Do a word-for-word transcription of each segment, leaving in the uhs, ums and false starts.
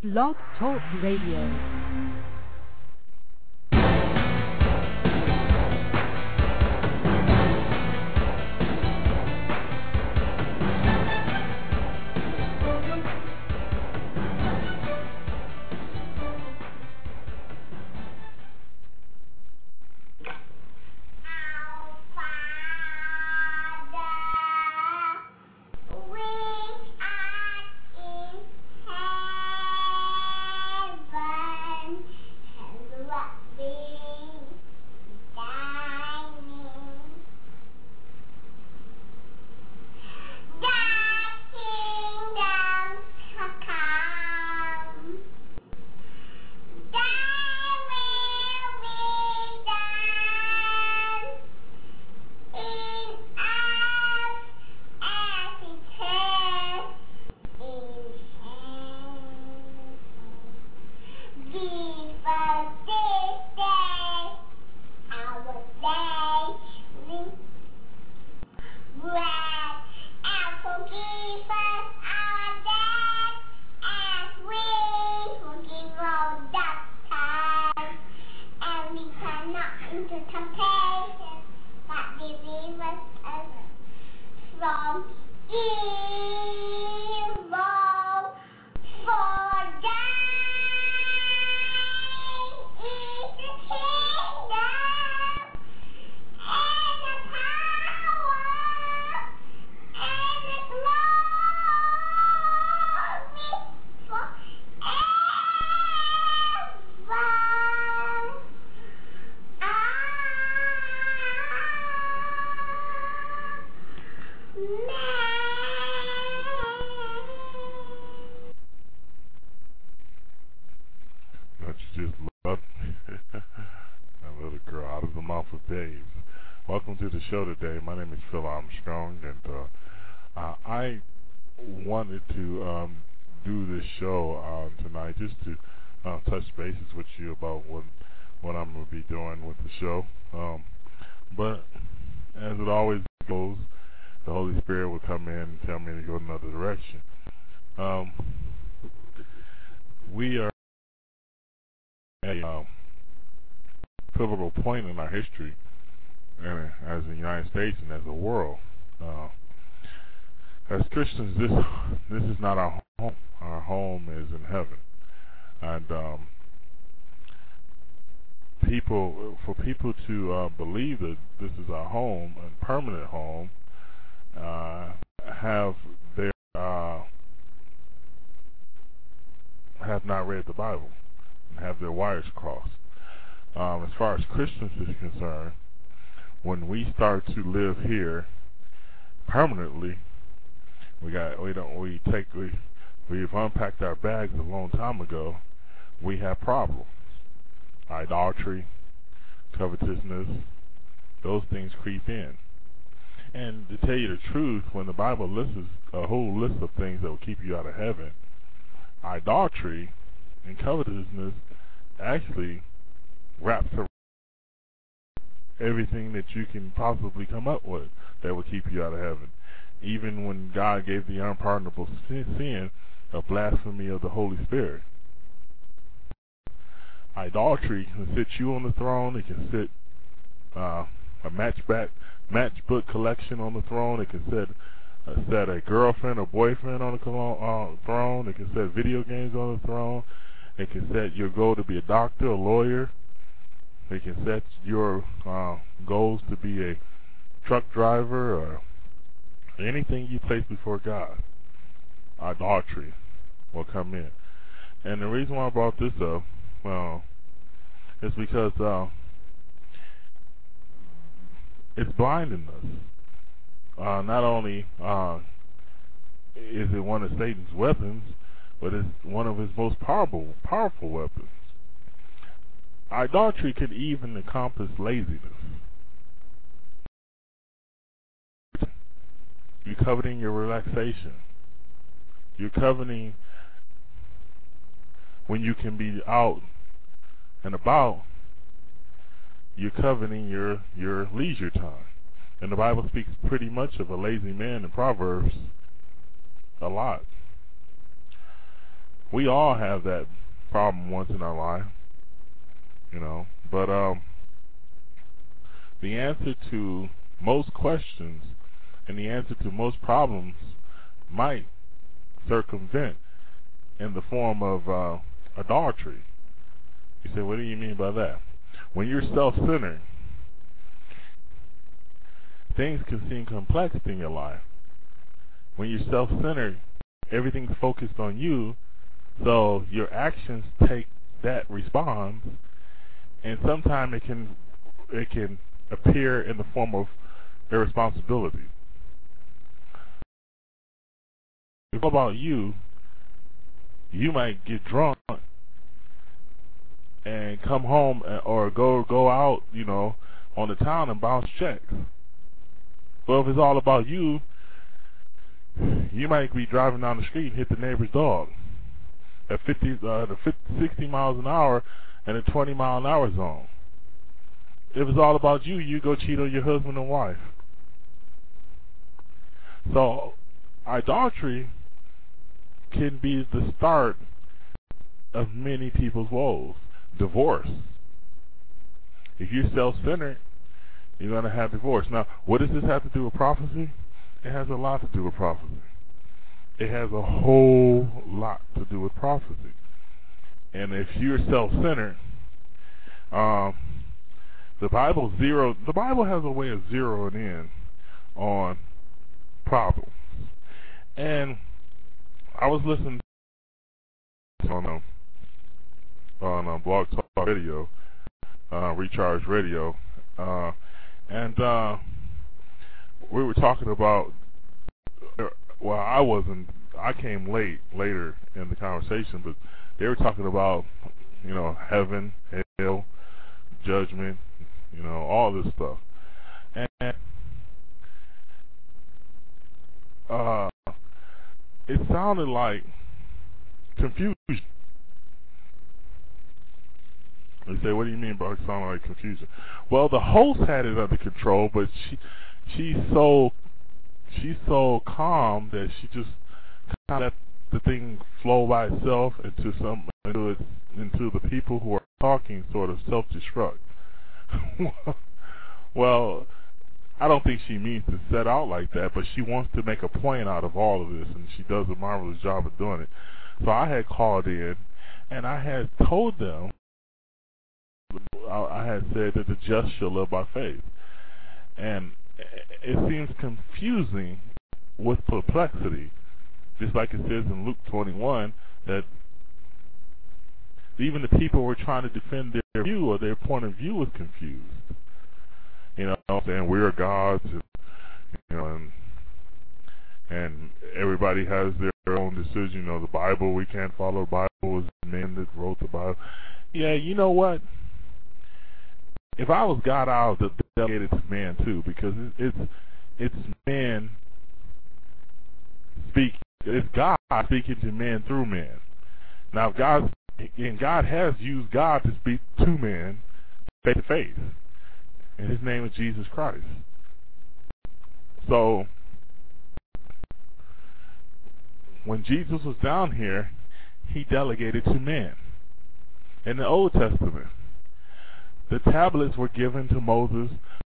Blog Talk Radio. Show today. My name is Phil Armstrong, and uh, uh, I wanted to um, do this show uh, tonight just to uh, touch bases with you about what what I'm going to be doing with the show. Um, but as it always goes, the Holy Spirit will come in and tell me to go another direction. Um, we are at a uh, pivotal point in our history. And as the United States and as the world, uh, as Christians, this this is not our home. Our home is in heaven, and um, people for people to uh, believe that this is our home and permanent home, uh, have their uh, have not read the Bible and have their wires crossed. Um, as far as Christians is concerned, when we start to live here permanently, we got we don't we take we we've unpacked our bags a long time ago. We have problems: idolatry, covetousness. Those things creep in. And to tell you the truth, when the Bible lists a whole list of things that will keep you out of heaven, idolatry and covetousness actually wraps around everything that you can possibly come up with that will keep you out of heaven. Even when God gave the unpardonable sin of blasphemy of the Holy Spirit. Idolatry can sit you on the throne. It can sit uh, a matchback, matchbook collection on the throne. It can sit, uh, set a girlfriend or boyfriend on the uh, throne. It can set video games on the throne. It can set your goal to be a doctor, a lawyer. They can set your uh, goals to be a truck driver or anything you place before God. Idolatry will come in. And the reason why I brought this up uh, is because uh, it's blinding us. Uh, not only uh, is it one of Satan's weapons, but it's one of his most powerful, powerful weapons. Idolatry could even encompass laziness. You're coveting your relaxation. You're coveting when you can be out and about. You're coveting your, your leisure time. And the Bible speaks pretty much of a lazy man in Proverbs a lot. We all have that problem once in our life, you know. But um, the answer to most questions and the answer to most problems might circumvent in the form of uh, adultery. You say, what do you mean by that? When you're self-centered, things can seem complex in your life. When you're self-centered, everything's focused on you, so your actions take that response, and sometimes it can it can appear in the form of irresponsibility. If it's about you, you might get drunk and come home or go go out, you know, on the town and bounce checks. But if it's all about you, you might be driving down the street and hit the neighbor's dog at fifty, uh, the fifty, sixty miles an hour in a twenty mile an hour zone. If it's all about you, you go cheat on your husband and wife. So idolatry can be the start of many people's woes. Divorce. If you're self-centered, you're going to have divorce. Now, what does this have to do with prophecy? It has a lot to do with prophecy. It has a whole lot to do with prophecy. And if you're self-centered, um, the Bible zero. The Bible has a way of zeroing in on problems. And I was listening on a, on a Blog Talk Radio, uh, Recharge Radio, uh, and uh, we were talking about. Well, I wasn't. I came late, later in the conversation, but they were talking about, you know, heaven, hell, judgment, you know, all this stuff, and uh, it sounded like confusion. They say, "What do you mean by it sounded like confusion?" Well, the host had it under control, but she, she's so, she's so calm that she just kind of let the thing flow by itself into some, into it, into the people who are talking sort of self-destruct. Well, I don't think she means to set out like that, but she wants to make a point out of all of this, and she does a marvelous job of doing it. So I had called in, and I had told them, I had said that the just shall live by faith. And it seems confusing with perplexity, just like it says in Luke twenty-one, that even the people who were trying to defend their view or their point of view was confused. You know, saying we're gods, and, you know, and, and everybody has their own decision. You know, the Bible, we can't follow the Bible. It was men that wrote the Bible. Yeah, you know what? If I was God, I would delegate it to man too, because it's it's man speaking. It's God speaking to man through man. Now, if God and God has used God to speak to man face to face, and His name is Jesus Christ. So, when Jesus was down here, He delegated to man. In the Old Testament, the tablets were given to Moses.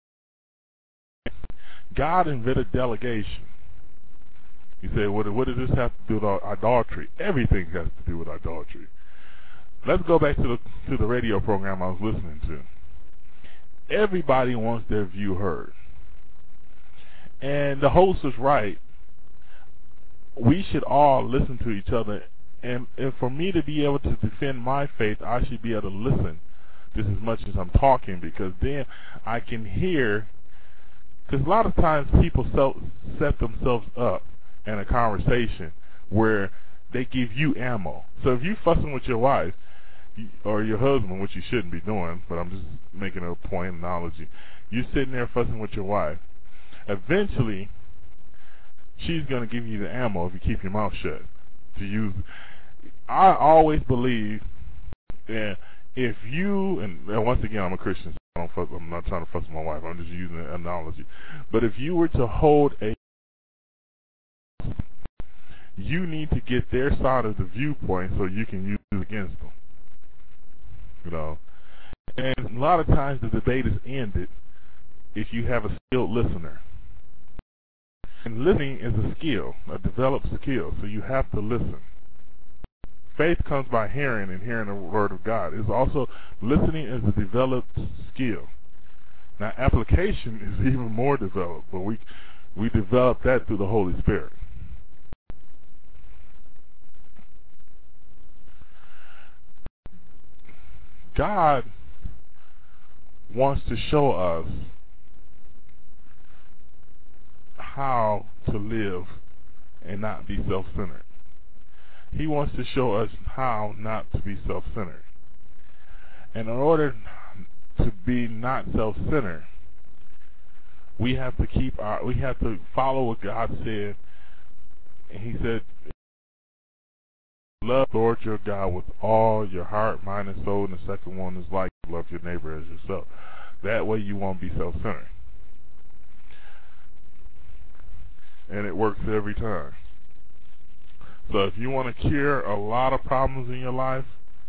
God invented delegation. You say, what, what does this have to do with idolatry? Everything has to do with idolatry. Let's go back to the to the radio program I was listening to. Everybody wants their view heard. And the host was right. We should all listen to each other. And, and for me to be able to defend my faith, I should be able to listen just as much as I'm talking, because then I can hear. Because a lot of times people self, set themselves up in a conversation where they give you ammo. So if you're fussing with your wife or your husband, which you shouldn't be doing, but I'm just making a point analogy, you're sitting there fussing with your wife. Eventually, she's going to give you the ammo if you keep your mouth shut. To use, I always believe that if you, and, and once again, I'm a Christian, so I don't fuss, I'm not trying to fuss with my wife, I'm just using an analogy. But if you were to hold a, you need to get their side of the viewpoint so you can use it against them. You know, and a lot of times the debate is ended if you have a skilled listener. And listening is a skill, a developed skill, so you have to listen. Faith comes by hearing, and hearing the word of God. It's also, listening is a developed skill. Now, application is even more developed, but we we develop that through the Holy Spirit. God wants to show us how to live and not be self-centered. He wants to show us how not to be self-centered. And in order to be not self-centered, we have to keep our, we have to follow what God said. And He said, love the Lord your God with all your heart, mind, and soul. And the second one is like, love your neighbor as yourself. That way you won't be self-centered. And it works every time. So if you want to cure a lot of problems in your life,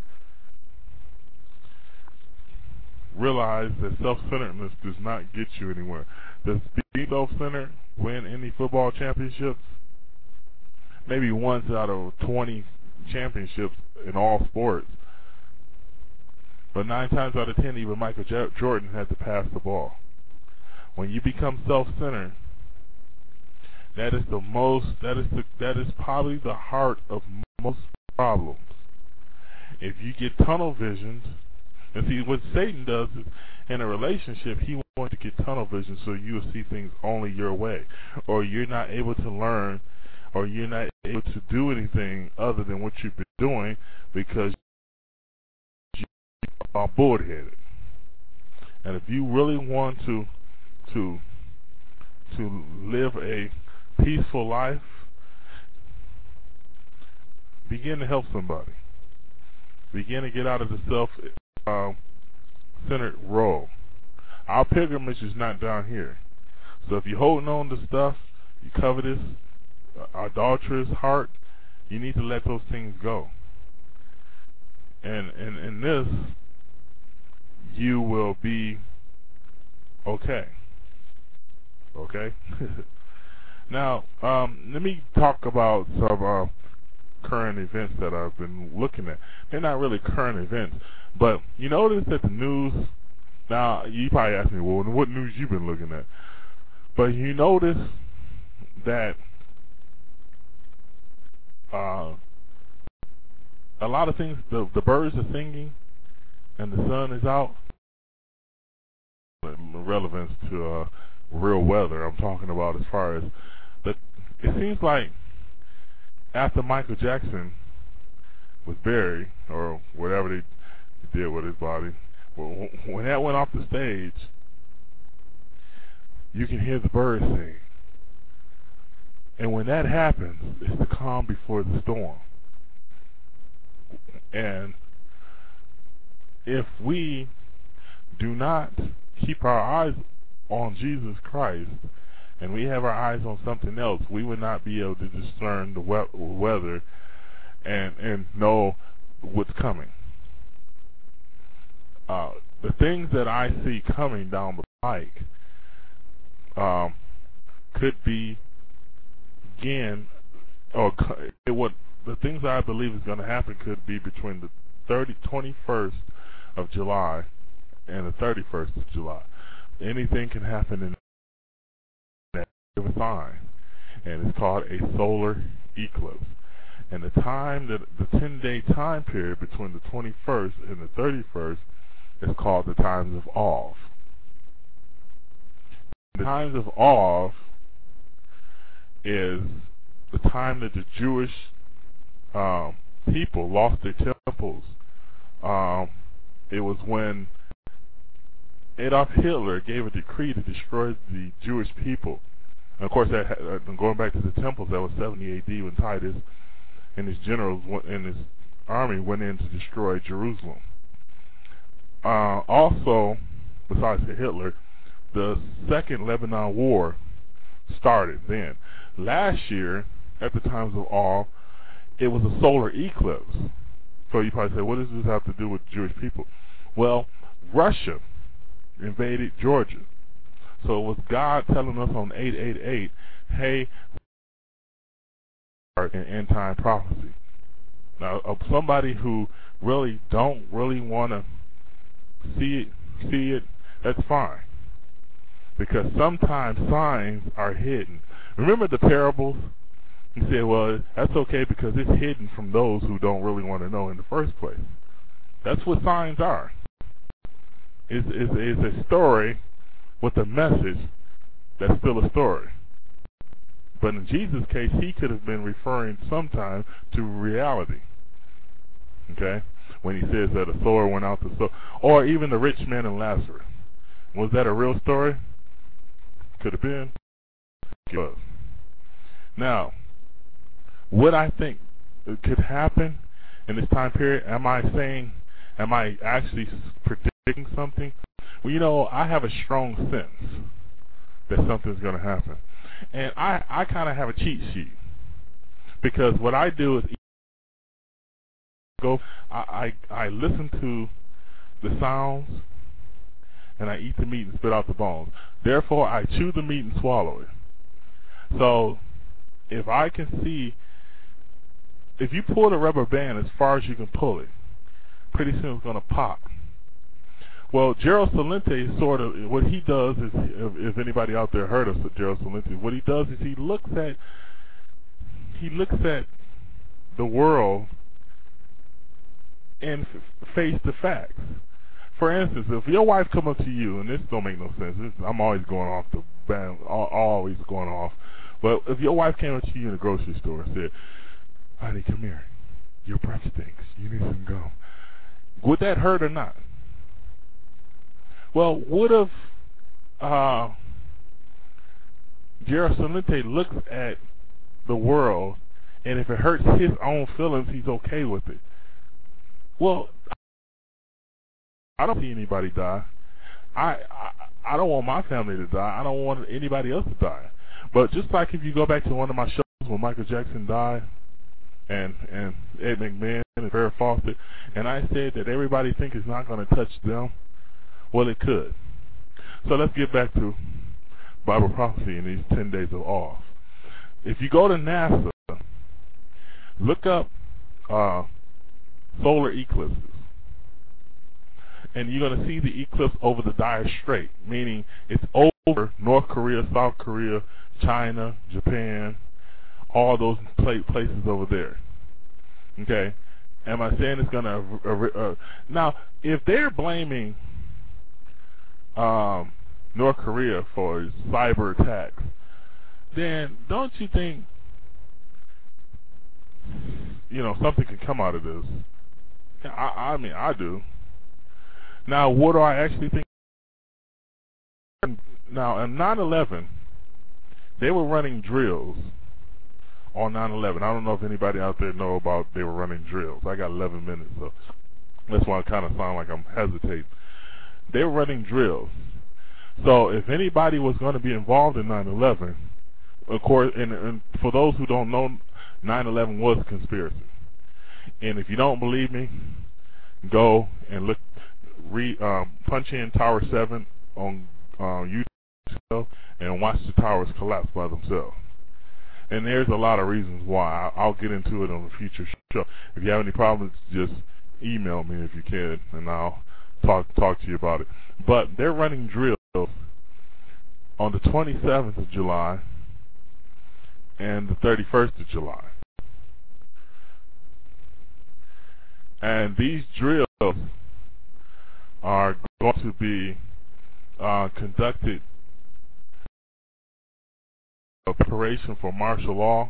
realize that self-centeredness does not get you anywhere. Does being self-centered win any football championships? Maybe once out of twenty championships in all sports. But nine times out of ten, even Michael J- Jordan had to pass the ball. When you become self-centered, that is the most, that is the, that is probably the heart of most problems. If you get tunnel vision, and see what Satan does is, in a relationship, he wants to get tunnel vision so you will see things only your way, or you're not able to learn, or you're not able to do anything other than what you've been doing because you are bored-headed. And if you really want to to to live a peaceful life, begin to help somebody. Begin to get out of the self-centered role. Our pilgrimage is not down here. So if you're holding on to stuff, you covetous, uh, idolatrous heart, you need to let those things go. And in in this, you will be okay. Okay? Now, um, let me talk about some uh, current events that I've been looking at. They're not really current events, but you notice that the news, now you probably ask me, well, what news you been looking at? But you notice that uh, a lot of things, the, the birds are singing and the sun is out. Relevance to uh, real weather, I'm talking about as far as the, it seems like after Michael Jackson was buried, or whatever they did with his body, when that went off the stage, you can hear the birds sing. And when that happens, it's the calm before the storm. And if we do not keep our eyes on Jesus Christ, and we have our eyes on something else, we would not be able to discern the we weather and and know what's coming. Uh, the things that I see coming down the pike um, could be, again, or it would, the things I believe is going to happen could be between the thirty, twenty-first of July and the thirty-first of July. Anything can happen in that sign, and it's called a solar eclipse. And the time, that the ten-day time period between the twenty-first and the thirty-first is called the times of awe. The times of awe is the time that the Jewish um, people lost their temples. Um, it was when Adolf Hitler gave a decree to destroy the Jewish people. And of course, that, uh, going back to the temples, that was seventy A D when Titus and his generals and his army went in to destroy Jerusalem. Uh, also, besides Hitler, the Second Lebanon War started then. Last year, at the times of awe, it was a solar eclipse. So you probably say, what does this have to do with Jewish people? Well, Russia invaded Georgia. So it was God telling us on eight eight eight, hey, in end time prophecy. Now, of somebody who really don't really want to see it, see it, that's fine. Because sometimes signs are hidden. Remember the parables? He said, well, that's okay because it's hidden from those who don't really want to know in the first place. That's what signs are. It's, it's, it's a story with a message that's still a story. But in Jesus' case, he could have been referring sometimes to reality. Okay? When he says that a sower went out to sow. Or even the rich man and Lazarus. Was that a real story? Could have been. It was. Now, what I think could happen in this time period, am I saying, am I actually predicting something? Well, you know, I have a strong sense that something's going to happen. And I, I kind of have a cheat sheet. Because what I do is go, I, I, I listen to the sounds, and I eat the meat and spit out the bones. Therefore, I chew the meat and swallow it. So, if I can see, if you pull the rubber band as far as you can pull it, pretty soon it's going to pop. Well, Gerald Celente is sort of, what he does is, if, if anybody out there heard of Gerald Celente, what he does is he looks at, he looks at the world and f- face the facts. For instance, if your wife come up to you, and this don't make no sense, this, I'm always going off the band, always going off, but if your wife came up to you in the grocery store and said, honey, come here, your breath stinks, you need some gum, would that hurt or not? Well, what if uh, Gerald Celente looks at the world, and if it hurts his own feelings, he's okay with it? Well, I don't see anybody die. I, I I don't want my family to die. I don't want anybody else to die. But just like if you go back to one of my shows when Michael Jackson died, and and Ed McMahon and Farrah Fawcett, and I said that everybody think it's not going to touch them. Well, it could. So let's get back to Bible prophecy in these ten days of awe. If you go to NASA, look up uh, solar eclipses. And you're going to see the eclipse over the Dire Strait, meaning it's over North Korea, South Korea, China, Japan, all those places over there. Okay? Am I saying it's going to... Uh, uh, now, if they're blaming um, North Korea for cyber attacks, then don't you think, you know, something can come out of this? I, I mean, I do. Now, what do I actually think? Now, in nine eleven, they were running drills on nine eleven. I don't know if anybody out there know about they were running drills. I got eleven minutes, so that's why I kind of sound like I'm hesitating. They were running drills. So if anybody was going to be involved in nine eleven, of course, and, and for those who don't know, nine eleven was a conspiracy. And if you don't believe me, go and look. Re, um, punch in Tower seven on uh, YouTube and watch the towers collapse by themselves. And there's a lot of reasons why. I'll get into it on a future show. If you have any problems, just email me if you can, and I'll talk talk to you about it. But they're running drills on the twenty-seventh of July and the thirty-first of July. And these drills are going to be uh, conducted a preparation for martial law.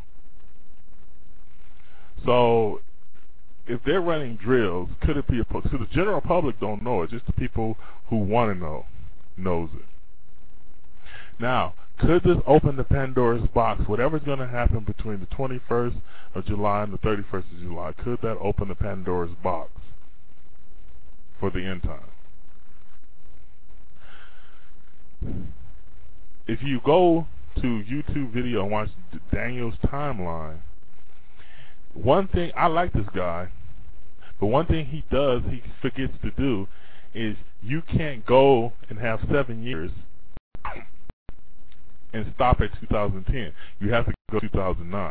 So if they're running drills, could it be a, so the general public don't know it, just the people who want to know knows it. Now, could this open the Pandora's box? Whatever's going to happen between the twenty-first of July and the thirty-first of July, could that open the Pandora's box for the end time? If you go to YouTube video and watch Daniel's timeline, one thing, I like this guy, but one thing he does, he forgets to do, is you can't go and have seven years and stop at two thousand ten. You have to go two thousand nine.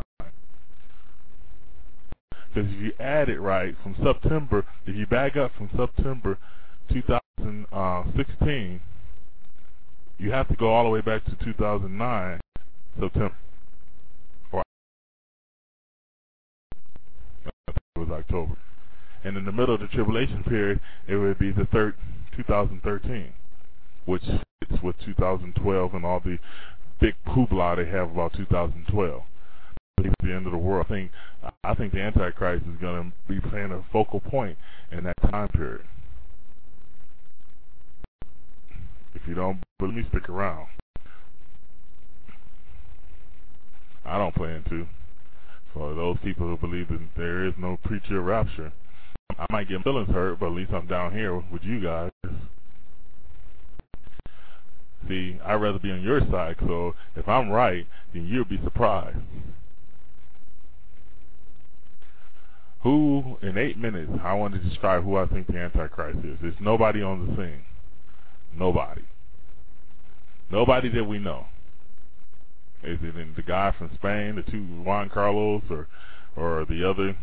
Because if you add it right, from September, if you back up from September two thousand sixteen, you have to go all the way back to two thousand nine, September. Or it was October. And in the middle of the tribulation period, it would be the third, two thousand thirteen, which fits with two thousand twelve and all the big hoopla they have about two thousand twelve. At the end of the world, I think I think the Antichrist is going to be playing a focal point in that time period. If you don't believe me, stick around. I don't plan to. For those people who believe that there is no preacher rapture, I might get my feelings hurt, but at least I'm down here with you guys. See, I'd rather be on your side, so if I'm right, then you'll be surprised. Who, in eight minutes, I want to describe who I think the Antichrist is. There's nobody on the scene. Nobody. Nobody that we know. Is it in the guy from Spain, the two Juan Carlos, or or the other?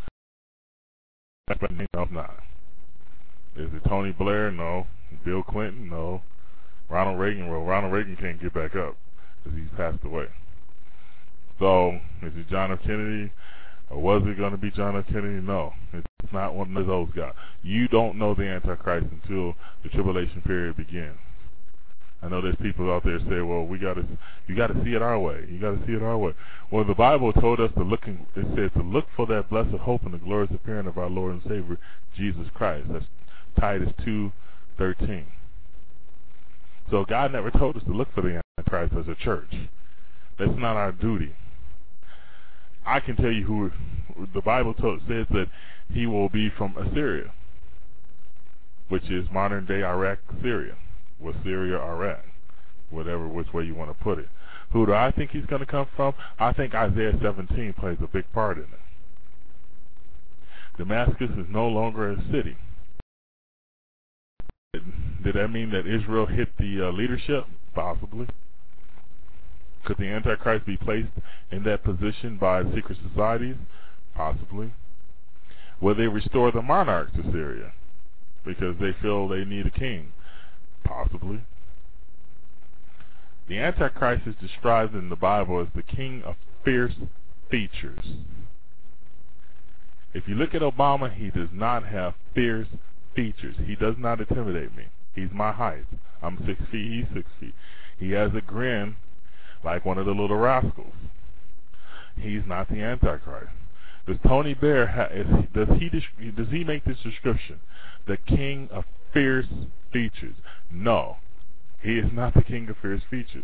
No, not. Is it Tony Blair? No. Bill Clinton? No. Ronald Reagan? Well, Ronald Reagan can't get back up because he's passed away. So, is it John F. Kennedy? Or was it going to be John F. Kennedy? No. It's not one of those guys. You don't know the Antichrist until the tribulation period begins. I know there's people out there say, well, we got to, you got to see it our way. You got to see it our way. Well, the Bible told us to look, in, it says to look for that blessed hope and the glorious appearing of our Lord and Savior, Jesus Christ. That's Titus two thirteen. So God never told us to look for the Antichrist as a church. That's not our duty. I can tell you who the Bible told, says that he will be from Assyria, which is modern day Iraq, Syria. With Syria, Iraq, whatever, which way you want to put it. Who do I think he's going to come from? I think Isaiah seventeen plays a big part in it. Damascus is no longer a city. Did that mean that Israel hit the uh, leadership? Possibly. Could the Antichrist be placed in that position by secret societies? Possibly. Will they restore the monarch to Syria because they feel they need a king? Possibly. The Antichrist is described in the Bible as the king of fierce features. If you look at Obama, he does not have fierce features. He does not intimidate me. He's my height. I'm six feet, he's six feet. He has a grin like one of the little rascals. He's not the Antichrist. Does Tony Blair ha is, does he does he make this description? The king of fierce features. No, he is not the king of fierce features.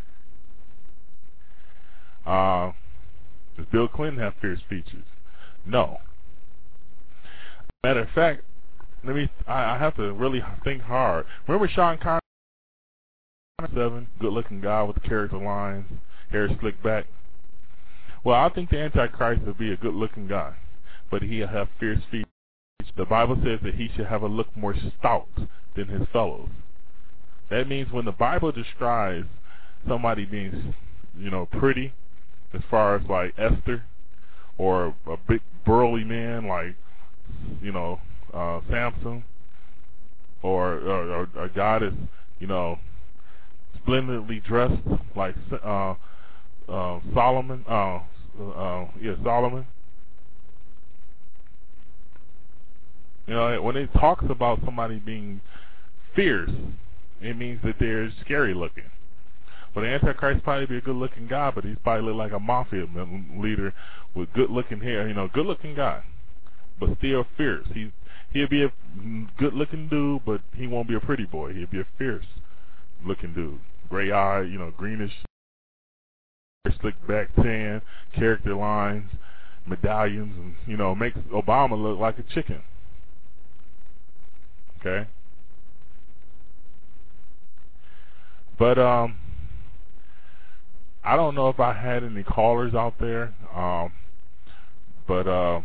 Uh, does Bill Clinton have fierce features? No. Matter of fact, let me. I, I have to really think hard. Remember Sean Connery? Seven, good-looking guy with the character lines, hair slicked back. Well, I think the Antichrist will be a good-looking guy, but he'll have fierce features. The Bible says that he should have a look more stout than his fellows. That means when the Bible describes somebody being, you know, pretty, as far as like Esther, or a big burly man like, you know, uh, Samson, or, or, or a guy that's, you know, splendidly dressed like uh, uh, Solomon, uh, uh, yeah, Solomon. You know, when it talks about somebody being fierce, it means that they're scary looking. But the Antichrist probably be a good looking guy, but he's probably look like a mafia leader with good looking hair. You know, good looking guy, but still fierce. He he'll be a good looking dude, but he won't be a pretty boy. He'll be a fierce looking dude. Gray eye, you know, greenish, slick back tan, character lines, medallions, and you know, makes Obama look like a chicken. Okay, but um, I don't know if I had any callers out there, um, but uh,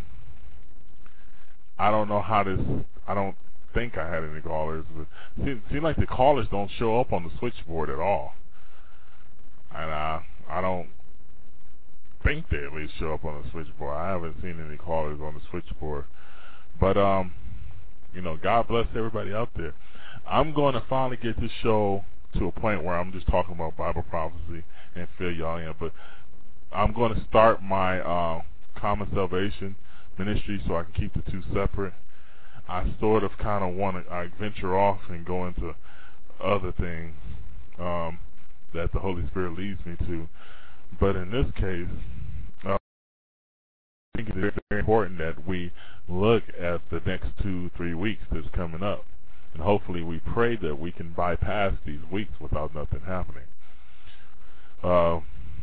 I don't know how this. I don't think I had any callers, but it seems like the callers don't show up on the switchboard at all, and uh, I don't think they at least show up on the switchboard. I haven't seen any callers on the switchboard, but um, you know, God bless everybody out there. I'm going to finally get this show to a point where I'm just talking about Bible prophecy and fill y'all in, but I'm going to start my uh, Common Salvation ministry so I can keep the two separate. I sort of kind of want to I venture off and go into other things um, that the Holy Spirit leads me to. But in this case, uh, I think it's very important that we look at the next two, three weeks that's coming up. And hopefully we pray that we can bypass these weeks without nothing happening. Uh,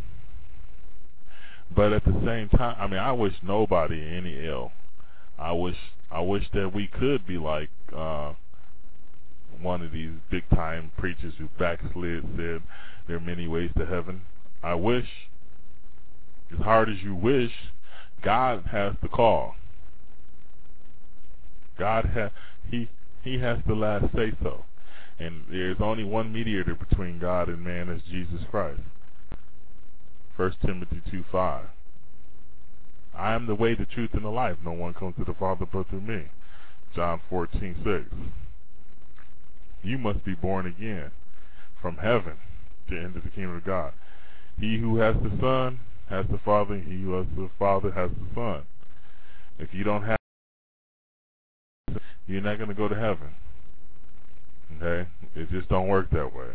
but at the same time, I mean, I wish nobody any ill. I wish I wish that we could be like uh, one of these big-time preachers who backslid, said there are many ways to heaven. I wish, as hard as you wish, God has the call. God has he he has the last say so, and there's only one mediator between God and man, as Jesus Christ. First Timothy two five. I am the way, the truth, and the life. No one comes to the Father but through me. John fourteen six. You must be born again from heaven to enter the kingdom of God. He who has the Son has the Father. He who has the Father has the Son. If you don't have, you're not going to go to heaven. Okay? It just don't work that way.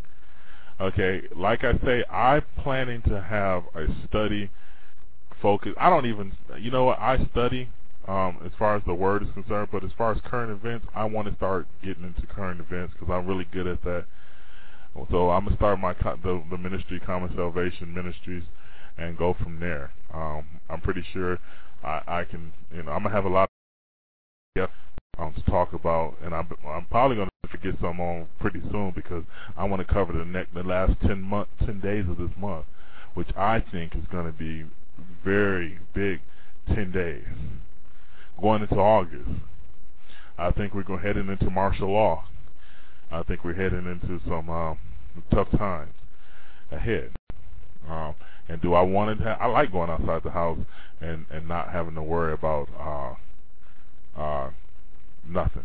Okay, like I say, I'm planning to have a study focus. I don't even, you know what, I study um, as far as the word is concerned, but as far as current events, I want to start getting into current events because I'm really good at that. So I'm going to start my the, the ministry, Common Salvation Ministries, and go from there. Um, I'm pretty sure I, I can, you know, I'm going to have a lot of um, to talk about, and I'm, I'm probably going to get some on pretty soon because I want to cover the next, the last ten month, ten days of this month, which I think is going to be very big. ten days going into August. I think we're going heading into martial law. I think we're heading into some um, tough times ahead. Um, and do I want to? Ha I like going outside the house and and not having to worry about uh, uh, nothing.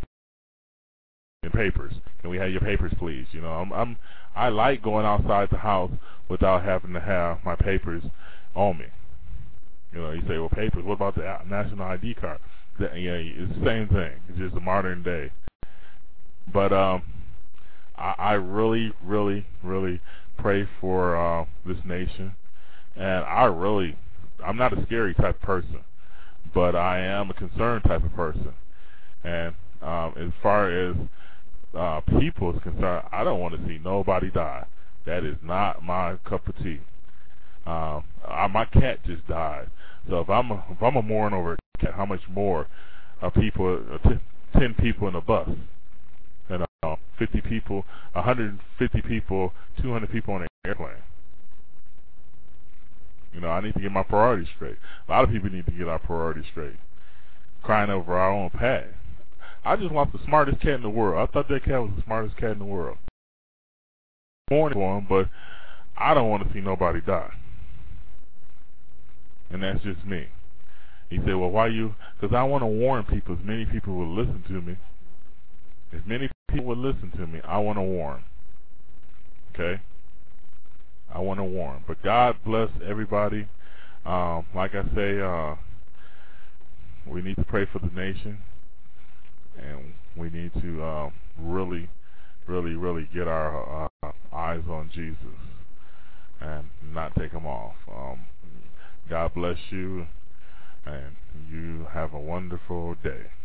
In papers, can we have your papers, please? You know, I'm, I'm I like going outside the house without having to have my papers on me. You know, you say, well, papers. What about the national I D card? The, yeah, it's the same thing. It's just a modern day. But um, I, I really, really, really pray for uh, this nation, and I really, I'm not a scary type of person, but I am a concerned type of person. And um, as far as uh, people is concerned, I don't want to see nobody die. That is not my cup of tea. Um, I, my cat just died. So if I'm a, if I'm a mourn over a cat, how much more are people, uh, t ten people in a bus, and uh, fifty people, one hundred fifty people, two hundred people on an airplane? You know, I need to get my priorities straight. A lot of people need to get our priorities straight. Crying over our own past. I just lost the smartest cat in the world. I thought that cat was the smartest cat in the world. Mourning for him, but I don't want to see nobody die. And that's just me. He said, well, why you? Because I want to warn people. As many people will listen to me. As many people will listen to me, I want to warn. Okay? I want to warn. But God bless everybody. Um, like I say, uh, we need to pray for the nation. And we need to uh, really, really, really get our uh, eyes on Jesus and not take them off. Um, God bless you, and you have a wonderful day.